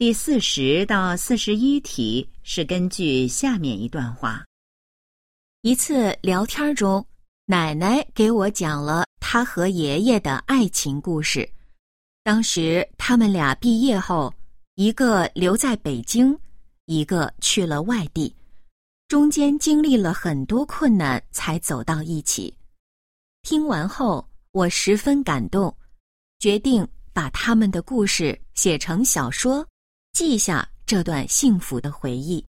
第40到41题是根据下面一段话。 一次聊天中，奶奶给我讲了她和爷爷的爱情故事。当时他们俩毕业后，一个留在北京，一个去了外地，中间经历了很多困难才走到一起。听完后，我十分感动，决定把他们的故事写成小说，记下这段幸福的回忆。